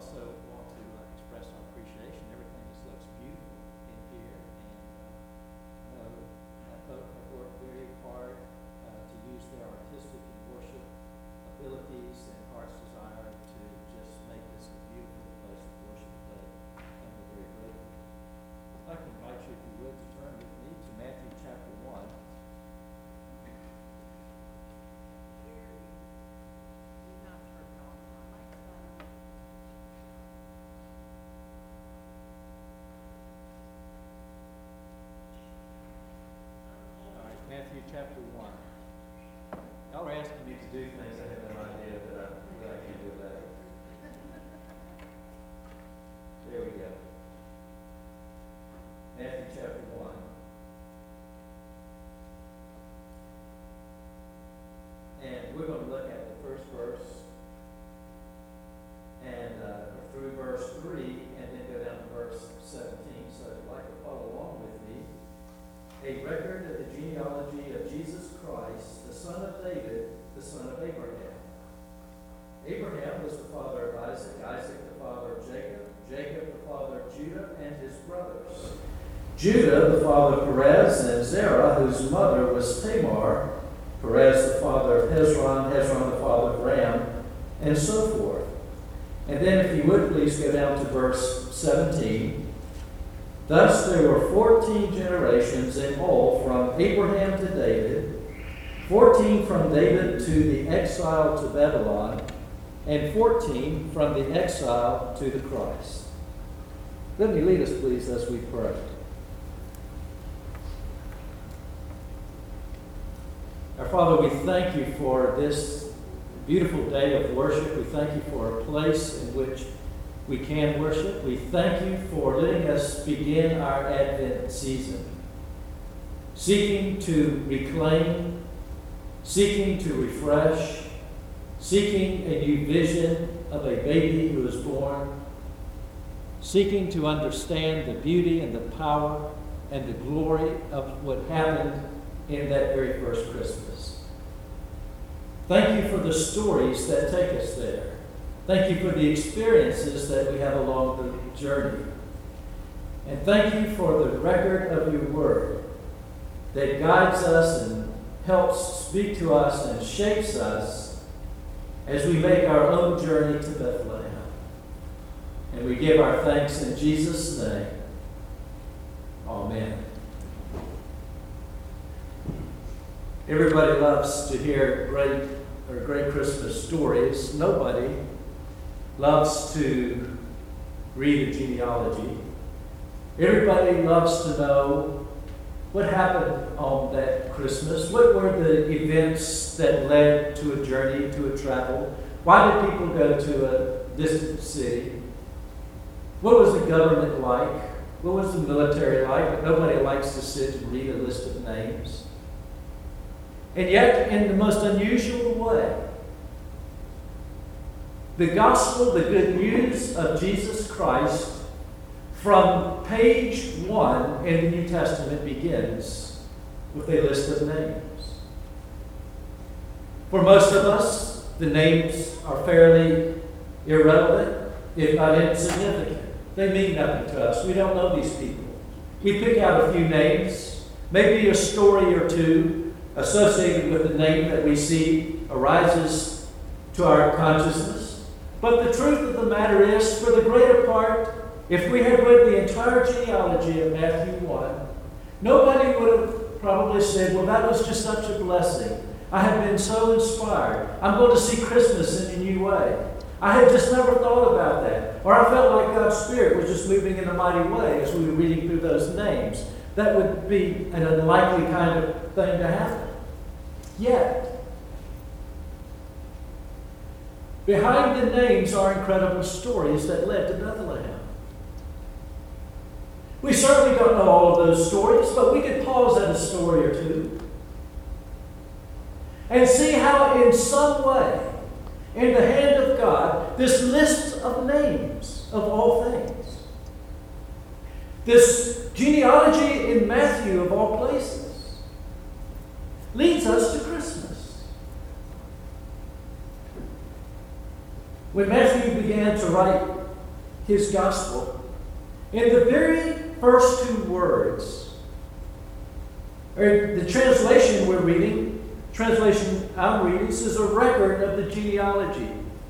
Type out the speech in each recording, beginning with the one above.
also want to express our appreciation. Everything just looks beautiful in here, and folk have worked very hard to use their artistic and worship abilities and heart's desire to just make this a beautiful place of worship today, and we're very grateful. I'd like to invite you, if you would, to turn with me to Matthew chapter 1. Matthew chapter 1. Y'all are asking me to do things I have no idea that I can do that. There we go. Matthew chapter 1. And we're going to look at the first verse and through verse 3 and then go down to verse 17. So if you'd like to follow along with me, a record of the genealogy of Jesus Christ, the son of David, the son of Abraham. Abraham was the father of Isaac, Isaac the father of Jacob, Jacob the father of Judah and his brothers, Judah the father of Perez and Zerah, whose mother was Tamar, Perez the father of Hezron, Hezron the father of Ram, and so forth. And then if you would please go down to verse 17. Thus there were 14 generations in all from Abraham to David, 14 from David to the exile to Babylon, and 14 from the exile to the Christ. Let me lead us, please, as we pray. Our Father, we thank you for this beautiful day of worship. We thank you for a place in which we can worship. We thank you for letting us begin our Advent season, seeking to reclaim, seeking to refresh, seeking a new vision of a baby who is born, seeking to understand the beauty and the power and the glory of what happened in that very first Christmas. Thank you for the stories that take us there. Thank you for the experiences that we have along the journey. And thank you for the record of your word that guides us and helps speak to us and shapes us as we make our own journey to Bethlehem. And we give our thanks in Jesus' name. Amen. Everybody loves to hear great Christmas stories. Nobody loves to read a genealogy. Everybody loves to know what happened on that Christmas. What were the events that led to a journey, to a travel? Why did people go to a distant city? What was the government like? What was the military like? But nobody likes to sit and read a list of names. And yet, in the most unusual way, the gospel, the good news of Jesus Christ, from page 1 in the New Testament begins with a list of names. For most of us, the names are fairly irrelevant, if not insignificant. They mean nothing to us. We don't know these people. We pick out a few names, maybe a story or two associated with the name that we see arises to our consciousness. But the truth of the matter is, for the greater part, if we had read the entire genealogy of Matthew 1, nobody would have probably said, well, that was just such a blessing. I have been so inspired. I'm going to see Christmas in a new way. I had just never thought about that. Or I felt like God's Spirit was just moving in a mighty way as we were reading through those names. That would be an unlikely kind of thing to happen. Yet, behind the names are incredible stories that led to Bethlehem. We certainly don't know all of those stories, but we could pause at a story or two and see how in some way, in the hand of God, this list of names of all things, this genealogy in Matthew of all places, leads us to Christmas. When Matthew began to write his gospel, in the very first two words, or the translation we're reading, translation I'm reading, this is a record of the genealogy.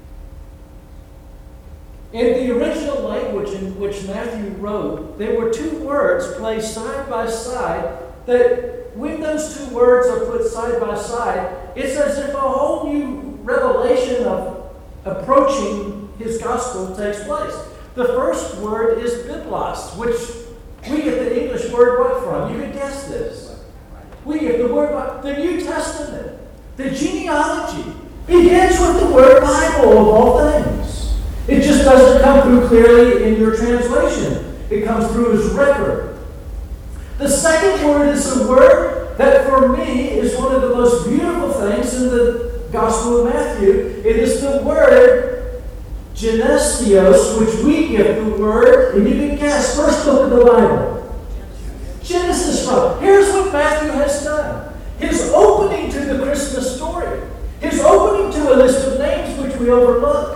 In the original language in which Matthew wrote, there were two words placed side by side that when those two words are put side by side, it's as if a whole new revelation of approaching his gospel takes place. The first word is biblos, which we get the English word what from? You can guess this. We get the word, the New Testament. The genealogy begins with the word Bible of all things. It just doesn't come through clearly in your translation. It comes through as record. The second word is a word that for me is one of the most beautiful things in the Gospel of Matthew. It is the word genesios, which we give the word, and you can guess, first book of the Bible. Genesis from. Here's what Matthew has done. His opening to the Christmas story. His opening to a list of names which we overlook.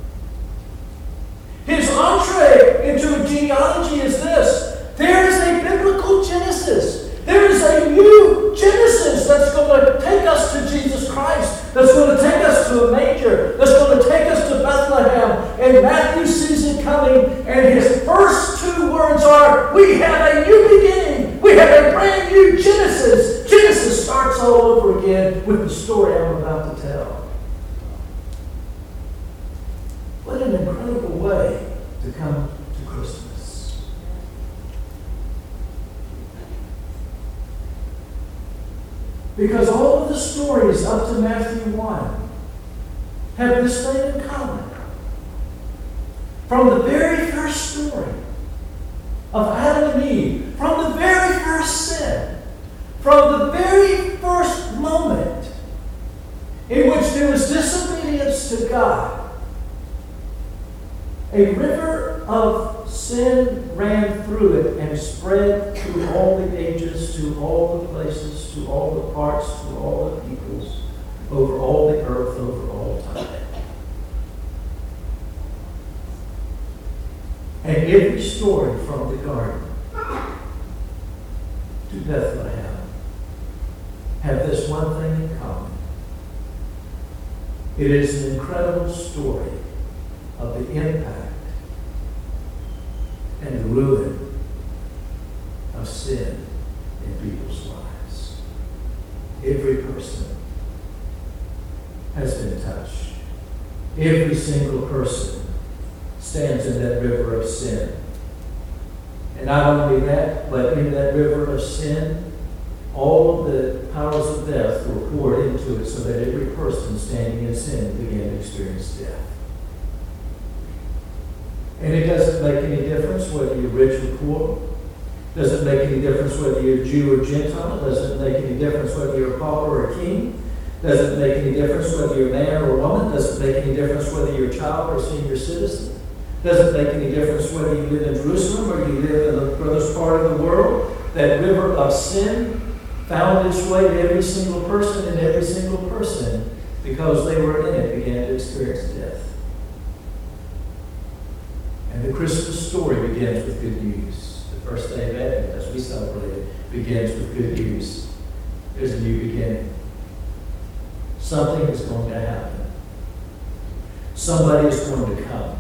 His entree into a genealogy is this. There is a biblical Genesis. There is a new Genesis that's going to take us to Jesus Christ. That's going to take us to a manger. That's going to take us to Bethlehem. And Matthew sees it coming. And his first two words are, we have a new beginning. We have a brand new Genesis. Genesis starts all over again with the story I'm about to tell. What an incredible way to come to Christmas. Because all of the stories up to Matthew 1 have this thing in common. From the very first story of Adam and Eve, from the very first sin, from the very first moment in which there was disobedience to God, a river of sin ran through it and spread through all the ages, to all the places, to all the parts, to all the peoples, over all the earth, over all time. And every story from the garden to Bethlehem have this one thing in common. It is an incredible story of the impact and the ruin of sin in people's lives. Every person has been touched. Every single person stands in that river of sin. And not only that, but in that river of sin, all of the powers of death were poured into it so that every person standing in sin began to experience death. And it doesn't make any difference whether you're rich or poor. It doesn't make any difference whether you're Jew or Gentile. It doesn't make any difference whether you're a pauper or a king. It doesn't make any difference whether you're a man or a woman. It doesn't make any difference whether you're a child or a senior citizen. It doesn't make any difference whether you live in Jerusalem or you live in the furthest part of the world. That river of sin found its way to every single person, and every single person, because they were in it, began to experience death. And the Christmas story begins with good news. The first day of Advent, as we celebrate it, begins with good news. There's a new beginning. Something is going to happen. Somebody is going to come.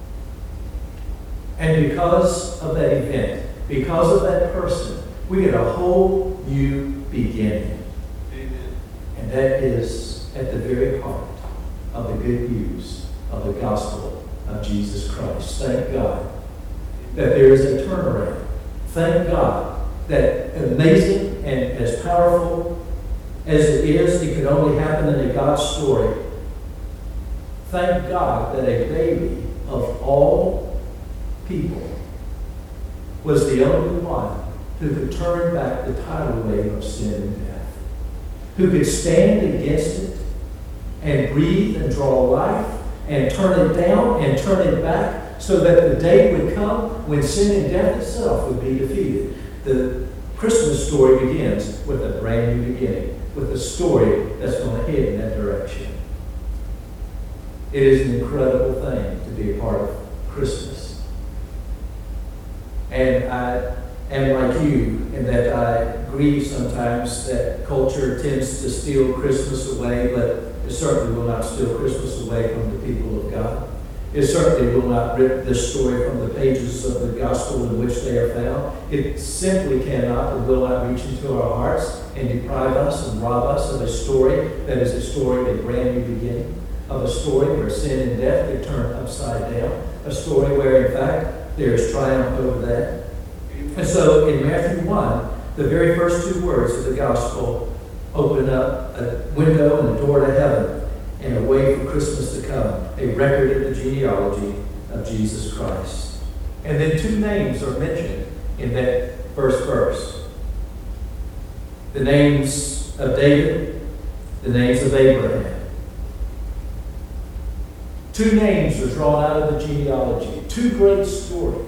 And because of that event, because of that person, we get a whole new beginning. Amen. And that is at the very heart of the good news of the gospel of Jesus Christ. Thank God that there is a turnaround. Thank God that amazing and as powerful as it is, it could only happen in a God story. Thank God that a baby of all people was the only one who could turn back the tidal wave of sin and death, who could stand against it and breathe and draw life and turn it down and turn it back so that the day would come when sin and death itself would be defeated. The Christmas story begins with a brand new beginning, with a story that's going to head in that direction. It is an incredible thing to be a part of Christmas. And I am like you in that I grieve sometimes that culture tends to steal Christmas away, but it certainly will not steal Christmas away from the people of God. It certainly will not rip this story from the pages of the gospel in which they are found. It simply cannot and will not reach into our hearts and deprive us and rob us of a story that is a story of a brand new beginning, of a story where sin and death get turned upside down, a story where, in fact, there is triumph over that. And so in Matthew 1, the very first two words of the gospel open up a window and a door to heaven and a way for Christmas to come, a record of the genealogy of Jesus Christ. And then two names are mentioned in that first verse. The names of David, the names of Abraham. Two names are drawn out of the genealogy, two great stories.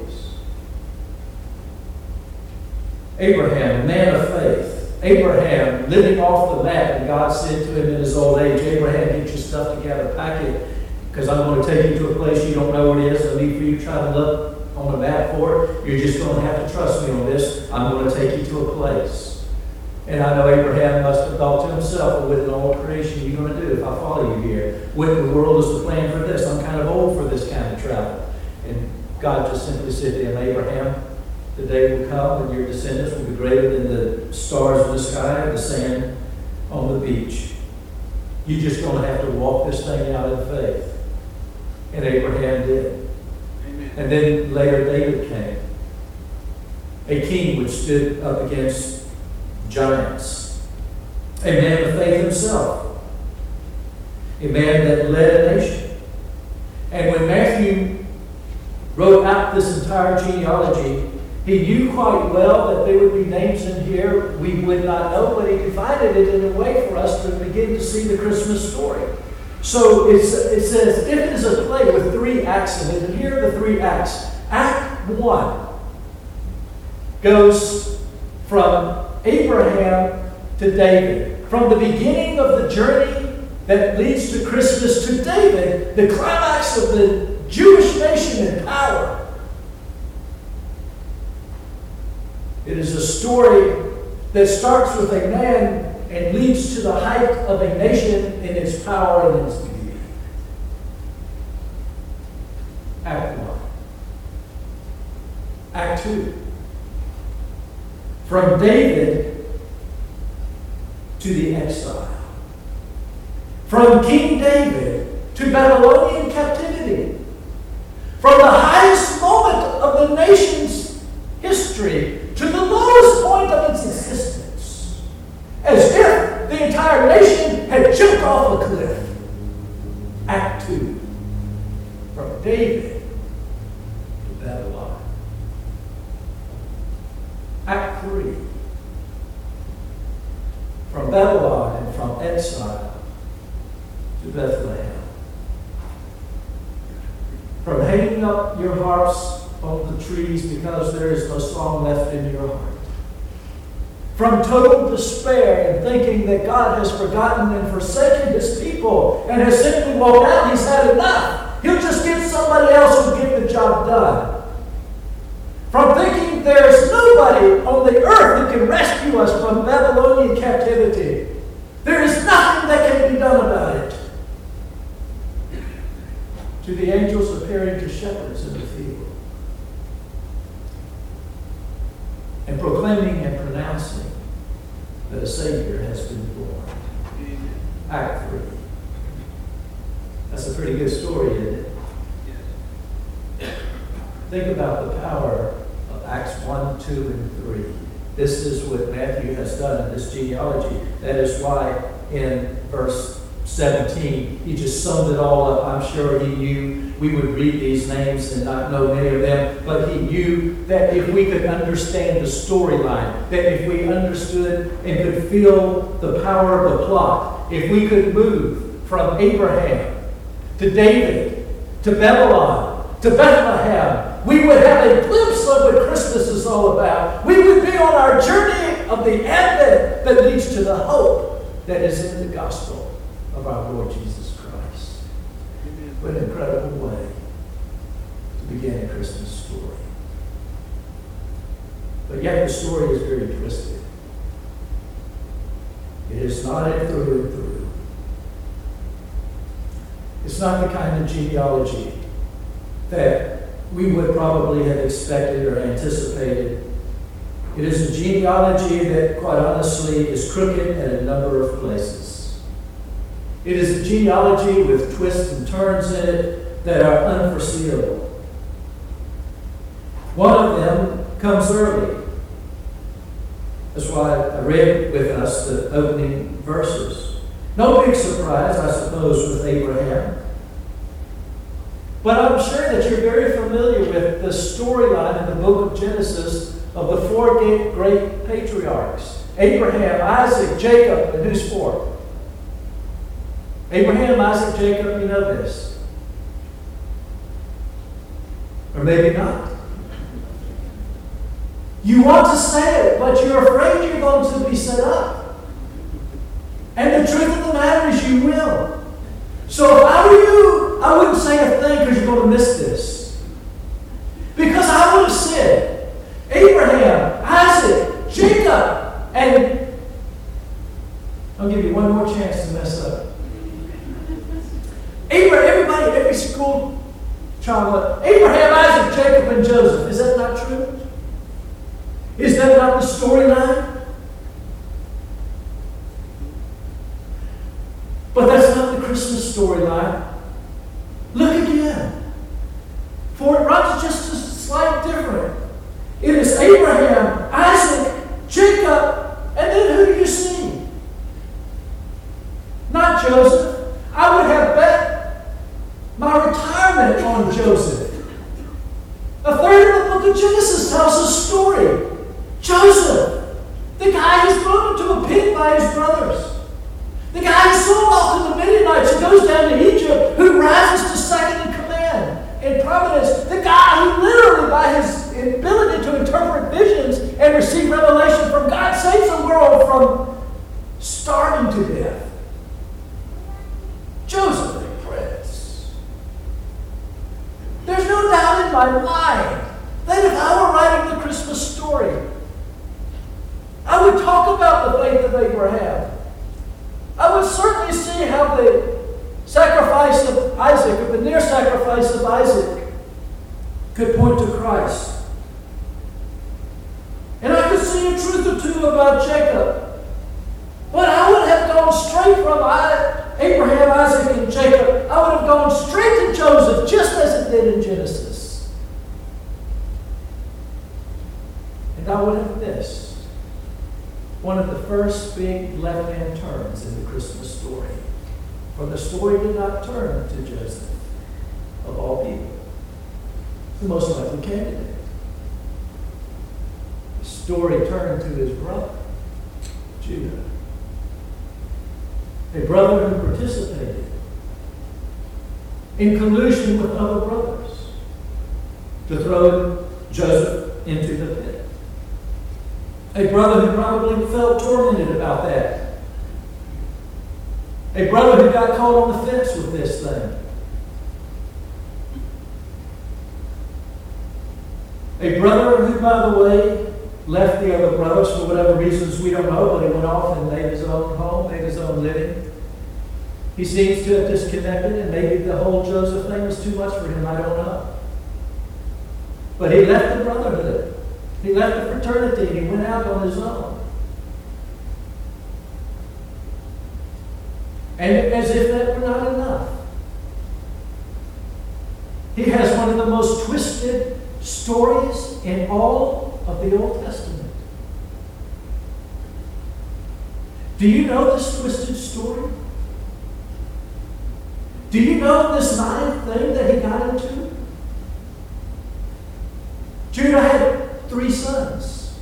Abraham, a man of faith. Abraham, living off the map, and God said to him in his old age, Abraham, get your stuff together, pack it, because I'm going to take you to a place you don't know what it is. No need for you to try to look on a map for it. You're just going to have to trust me on this. I'm going to take you to a place. And I know Abraham must have thought to himself, well, what in all creation are you going to do if I follow you here? What in the world is the plan for this? I'm kind of old for this kind of travel. And God just simply said to him, Abraham, the day will come when your descendants will be greater than the stars in the sky and the sand on the beach. You're just going to have to walk this thing out in faith. And Abraham did. Amen. And then later David came. A king which stood up against giants. A man of faith himself. A man that led a nation. And when Matthew wrote out this entire genealogy, he knew quite well that there would be names in here we would not know, but he divided it in a way for us to begin to see the Christmas story. So it says, if it is a play with three acts in it, and here are the three acts. Act 1 goes from Abraham to David. From the beginning of the journey that leads to Christmas to David, the climax of the Jewish nation in power. It is a story that starts with a man and leads to the height of a nation in its power and its beauty. Act 1. Act 2. From David to the exile. From King David to Babylonian captivity. From the highest moment of the nation's history to the lowest point of its existence, as if the entire nation had jumped off a cliff. Act 2, from David to Babylon. Act 3, from Babylon and from exile to Bethlehem. From hanging up your harps on the trees because there is no song left in your heart. From total despair and thinking that God has forgotten and forsaken his people and has simply walked out, he's had enough. He'll just get somebody else who'll get the job done. From thinking there's nobody on the earth who can rescue us from Babylonian captivity. There is nothing that can be done about it. To the angels appearing to shepherds in the field. And proclaiming and pronouncing that a Savior has been born. Act 3. That's a pretty good story, isn't it? Think about the power of Acts 1, 2, and 3. This is what Matthew has done in this genealogy. That is why in verse 17, he just summed it all up. I'm sure he knew we would read these names and not know many of them, but he knew that if we could understand the storyline, that if we understood and could feel the power of the plot, if we could move from Abraham to David to Babylon to Bethlehem, we would have a glimpse of what Christmas is all about. We would be on our journey of the Advent that leads to the hope that is in the gospel of our Lord Jesus Christ. Amen. What an incredible way to begin a Christmas story. But yet the story is very twisted. It is not it through and through. It's not the kind of genealogy that we would probably have expected or anticipated. It is a genealogy that, quite honestly, is crooked in a number of places. It is a genealogy with twists and turns in it that are unforeseeable. One of them comes early. That's why I read with us the opening verses. No big surprise, I suppose, with Abraham. But I'm sure that you're very familiar with the storyline in the book of Genesis of the four great patriarchs. Abraham, Isaac, Jacob, and who's fourth? Abraham, Isaac, Jacob, you know this. Or maybe not. You want to say it, but you're afraid you're going to be set up. And the truth of the matter is you will. So if I were you, I wouldn't say a thing because you're going to miss this. Because I would have said, Abraham, Isaac, Jacob, and I'll give you one more chance to mess up. Everybody, every school child, Abraham, Isaac, Jacob, and Joseph. Is that not true? Is that not the storyline? But that's not the Christmas storyline. Look again. For it runs just a slight different. It is Abraham, Isaac, Jacob, and then who do you see? Not Joseph. I would have bet my retirement on Joseph. A third of the book of Genesis tells a story. Joseph, the guy who's thrown into a pit by his brothers. The guy who's sold off to the Midianites and goes down to Egypt, who rises to second in command in providence. The guy who literally, by his ability to interpret visions and receive revelation from God, saves the world from starving to death. Joseph the prince. There's no doubt in my mind that if I were writing the Christmas story, I would talk about the faith of Abraham. I would certainly see how the sacrifice of Isaac, or the near sacrifice of Isaac, could point to Christ. And I could see a truth or two about Jacob. But I would have gone straight from Abraham, Isaac, and Jacob. I would have gone straight to Joseph, just as it did in Genesis. And I would have missed one of the first big left-hand turns in the Christmas story. For the story did not turn to Joseph, of all people, the most likely candidate. The story turned to his brother, Judah. A brother who participated in collusion with other brothers to throw Joseph into the pit. A brother who probably felt tormented about that. A brother who got caught on the fence with this thing. A brother who, by the way, left the other brothers for whatever reasons we don't know, but he went off and made his own home, made his own living. He seems to have disconnected, and maybe the whole Joseph thing was too much for him, I don't know. But he left the brotherhood. He left the fraternity and he went out on his own. And as if that were not enough, he has one of the most twisted stories in all of the Old Testament. Do you know this twisted story? Do you know this ninth thing that he got into? Judah had 3 sons.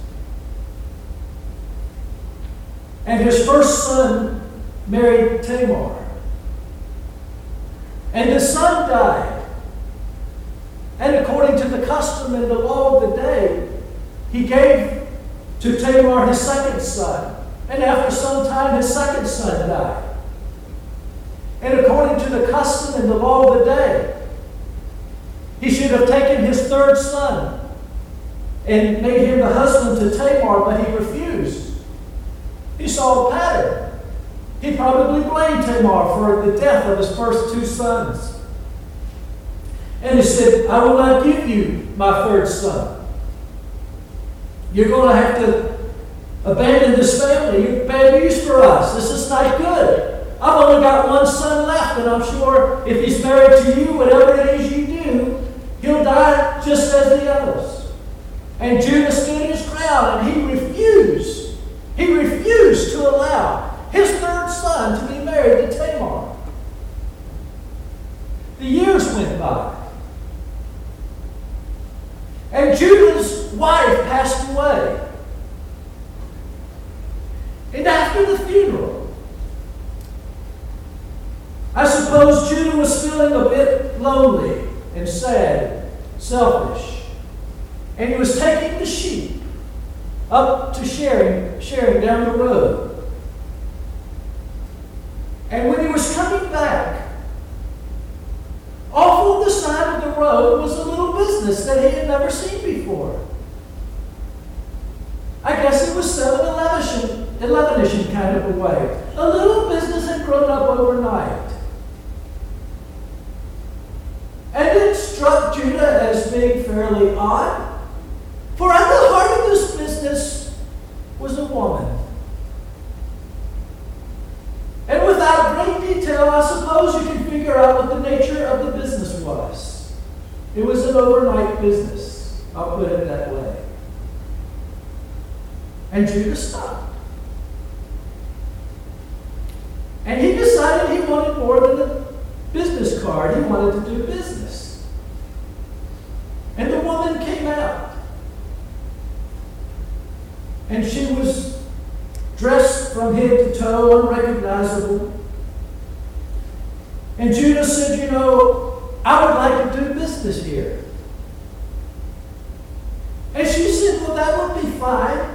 And his first son married Tamar. And the son died. And according to the custom and the law of the day, he gave to Tamar his second son. And after some time, his second son died. And according to the custom and the law of the day, he should have taken his third son and made him the husband to Tamar, but he refused. He saw a pattern. He probably blamed Tamar for the death of his first 2 sons. And he said, I will not give you my 3rd son. You're going to have to abandon this family. You're bad news for us. This is not good. I've only got 1 son left, and I'm sure if he's married to you, whatever it is you do, he'll die just as the others. And Judah stood his ground, and he refused. He refused to allow his 3rd son to be married to Tamar. The years went by. And Judah's wife passed away. And after the funeral, I suppose Judah was feeling a bit lonely and sad, selfish. And he was taking the sheep up to sharing down the road. And when he was coming back, off on the side of the road was a little business that he had never seen before. I guess it was 7-Eleven-ish kind of a way. A little business had grown up overnight. And it struck Judah as being fairly odd, for at the heart of this business was a woman. And without great detail, I suppose you can figure out what the nature of the business was. It was an overnight business. I'll put it that way. And Judah stopped. And he decided he wanted more than a business card. He wanted to do business. And the woman came out. And she was dressed from head to toe, unrecognizable. And Judah said, I would like to do business here. And she said, well, that would be fine.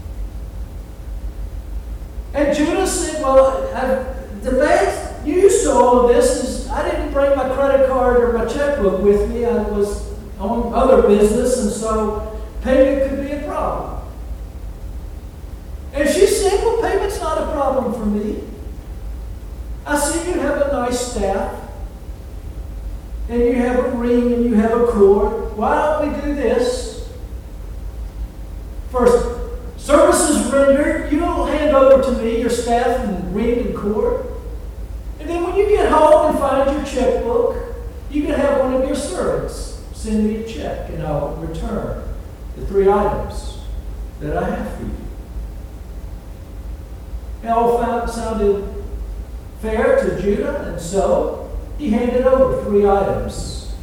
And Judah said, well, the bad news to all of this is I didn't bring my credit card or my checkbook with me. I was on other business, and so payment could be a problem. And she said, well, payment's not a problem for me. I see you have a nice staff, and you have a ring, and you have a cord. Why don't we do this? First, services rendered, you'll hand over to me your staff and ring and cord. And then when you get home and find your checkbook, you can have one of your servants send me a check, and I'll return the 3 items that I have for you. It all sounded fair to Judah, and so he handed over 3 items.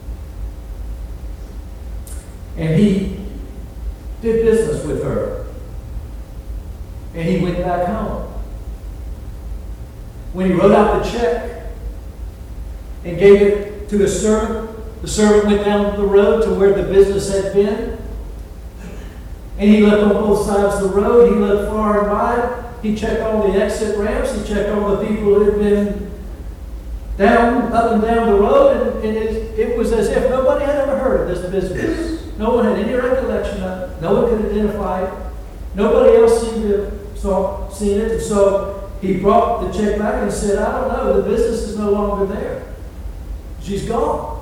And he did business with her. And he went back home. When he wrote out the check and gave it to his servant, the servant went down the road to where the business had been. And he looked on both sides of the road. He looked far and wide. He checked all the exit ramps. He checked all the people who had been up and down the road. And it was as if nobody had ever heard of this business. No one had any recollection of it. No one could identify it. Nobody else seemed to have seen it. And so he brought the check back and said, I don't know, the business is no longer there. She's gone.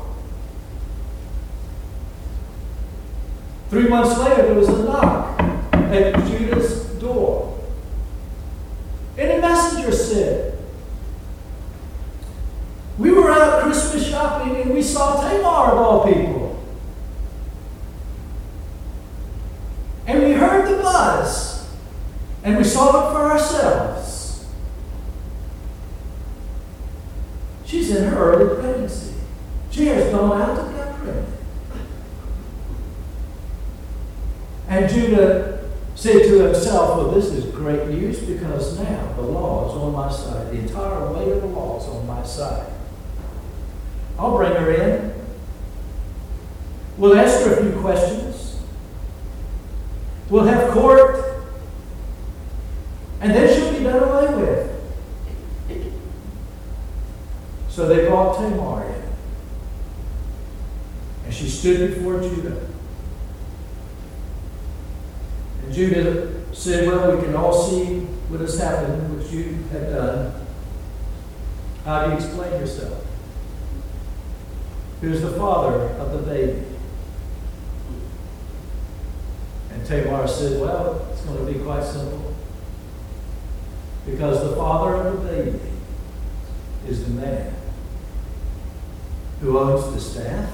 3 months later, there was a knock at Judah's door. And a messenger said, we were out Christmas shopping and we saw Tamar of all people. And we heard the buzz. And we saw it for ourselves. She's in her early pregnancy. She has gone out and got pregnant. And Judah said to himself, well, this is great news because now the law is on my side. The entire weight of the law is on my side. I'll bring her in. We'll ask her a few questions. We'll have court. And then she'll be done away with. So they brought Tamar in. And she stood before Judah. Judah said, well, we can all see what has happened, what you have done. How do you explain yourself? Who's the father of the baby? And Tamar said, well, it's going to be quite simple. Because the father of the baby is the man who owns the staff,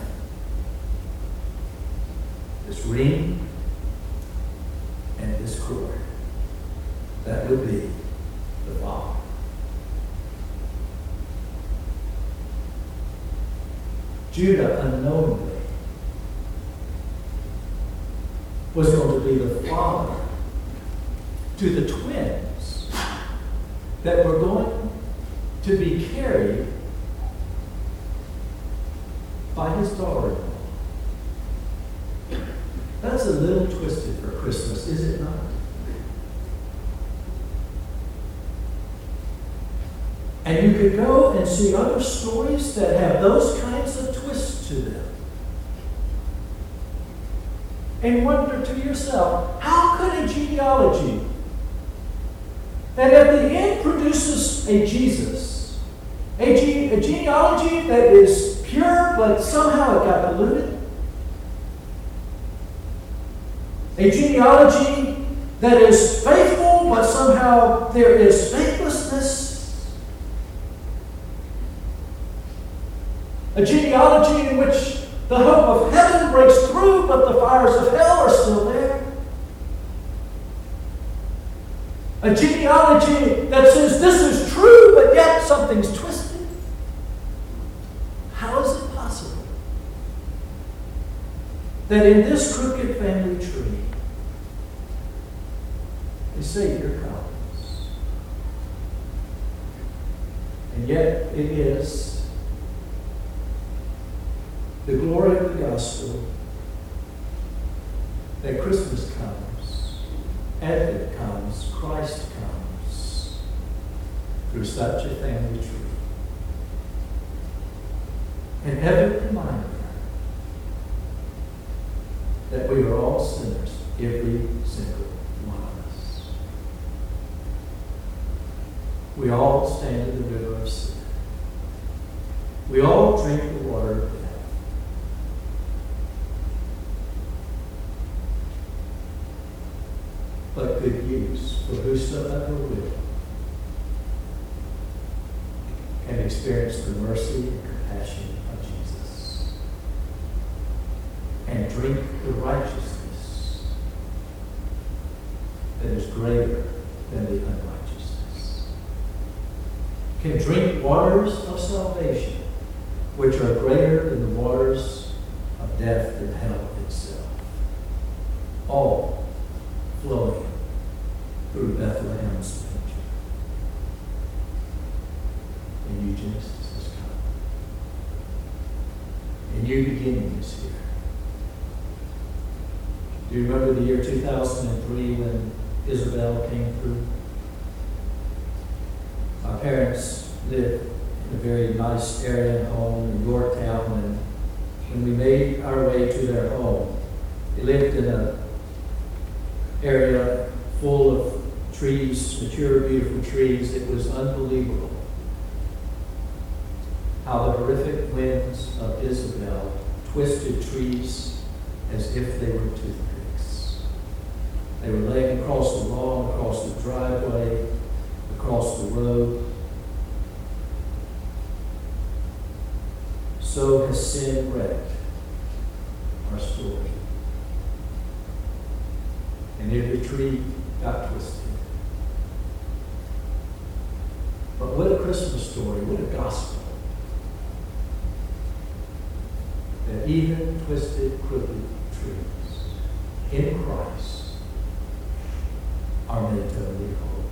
this ring, and this cord. That would be the father. Judah unknowingly was going to be the father to the twins that were going to be carried by his daughter-in-law. That's a little twisted for Christmas, is it not? And you could go and see other stories that have those kinds of twists to them. And wonder to yourself, how could a genealogy that at the end produces a Jesus, a genealogy that is pure but somehow it got polluted, a genealogy that is faithful but somehow there is faithlessness, a genealogy in which the hope of heaven breaks through, but the fires of hell are still there. A genealogy that says this is true, but yet something's twisted. How is it possible that in this crooked family tree, the Savior comes? And yet it is the glory of the gospel that Christmas comes, Advent comes, Christ comes through such a family tree. An ever reminder that we are all sinners, every single one of us. We all stand in the river of sin. We all drink the water of death. But good use, for whosoever will can experience the mercy and compassion of Jesus and drink the righteousness that is greater than the unrighteousness. Can drink waters of salvation which are greater than the waters of death and hell itself. All flowing through Bethlehem's manger. And new Genesis has come. A new beginning is here. Do you remember the year 2003 when Isabel came through? Our parents lived in a very nice area and home in Yorktown, and when we made our way to their home, they lived in an area full of trees, mature, beautiful trees. It was unbelievable how the horrific winds of Isabel twisted trees as if they were toothpicks. They were laying across the lawn, across the driveway, across the road. So has sin wrecked our story. And every tree got twisted. But what a Christmas story, what a gospel. That even twisted, crooked trees in Christ are made totally whole,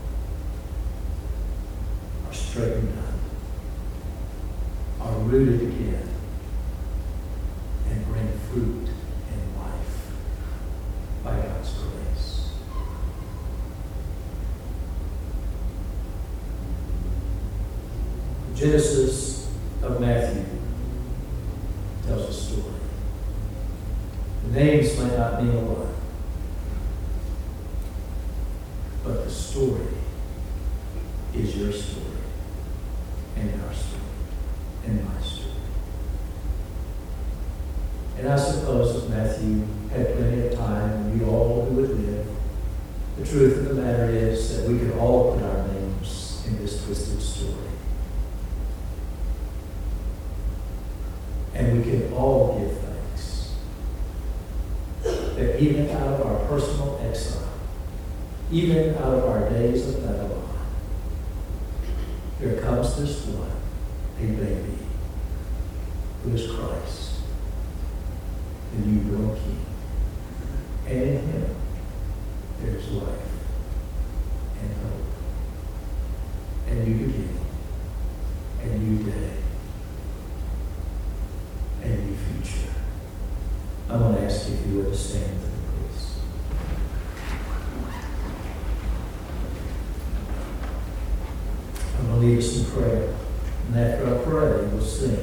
are straightened up, are rooted again, and bring fruit and life by God's grace. Genesis of Matthew tells a story. The names might not mean a lot, the story is your story, and our story, and my story. And I suppose if Matthew had plenty of time, and we all who would live, the truth of the matter is that we could all put our names in this twisted story. And we can all give thanks that even out of our personal exile, even out of our days of Babylon, here comes this one, a baby, who is Christ, the newborn King. And in him, there is life and hope, and new beginning, and new day, and new future. I'm going to ask you if you would stand with me, please. I'm going to lead us in prayer, and after I pray, we'll sing.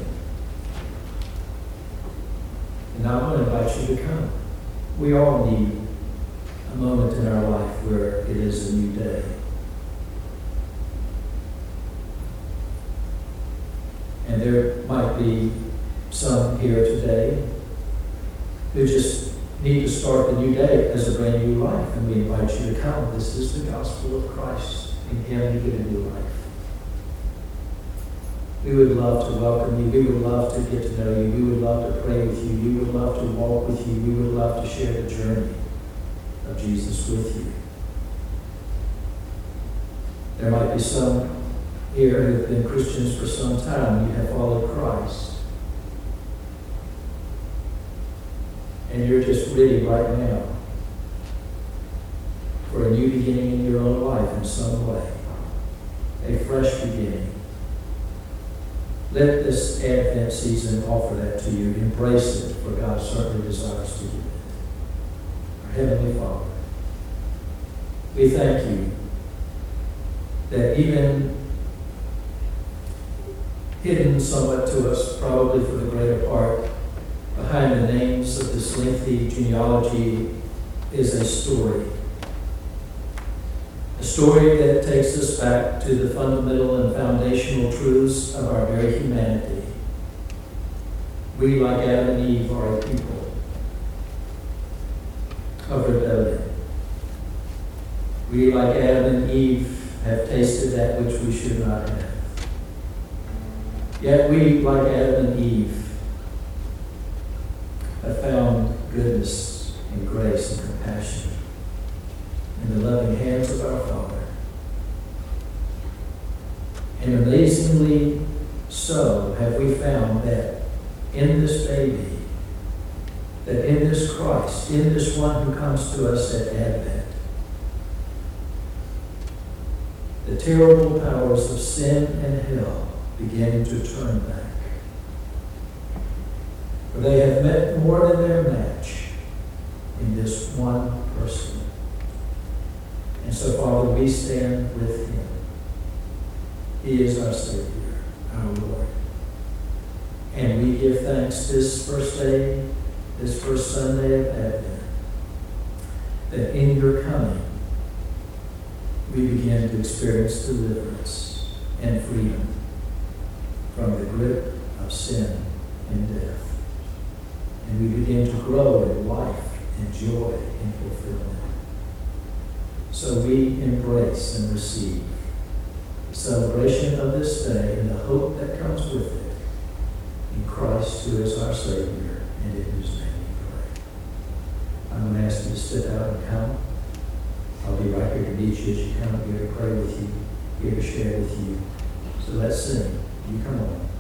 And I'm going to invite you to come. We all need a moment in our life where it is a new day. And there might be some here today who just need to start the new day as a brand new life. And we invite you to come. This is the gospel of Christ. In him you get a new life. We would love to welcome you. We would love to get to know you. We would love to pray with you. We would love to walk with you. We would love to share the journey of Jesus with you. There might be some here who have been Christians for some time. You have followed Christ. And you're just ready right now for a new beginning in your own life in some way. A fresh beginning. Let this Advent season offer that to you. Embrace it, for God certainly desires to do it. Our Heavenly Father, we thank you that even hidden somewhat to us, probably for the greater part, behind the names of this lengthy genealogy is a story. A story that takes us back to the fundamental and foundational truths of our very humanity. We, like Adam and Eve, are a people of rebellion. We, like Adam and Eve, have tasted that which we should not have. Yet we, like Adam and Eve, have found goodness and grace and compassion in the loving hands of our Father. And amazingly so have we found that in this baby, that in this Christ, in this one who comes to us at Advent, the terrible powers of sin and hell begin to turn back. For they have met more than their match in this one person. And so, Father, we stand with him. He is our Savior, our Lord. And we give thanks this first day, this first Sunday of Advent, that in your coming, we begin to experience deliverance and freedom from the grip of sin and death. And we begin to grow in life and joy and fulfillment. So we embrace and receive the celebration of this day and the hope that comes with it in Christ, who is our Savior, and in whose name we pray. I'm going to ask you to step out and come. I'll be right here to meet you as you come, here to pray with you, here to share with you. So let's sing. You come on.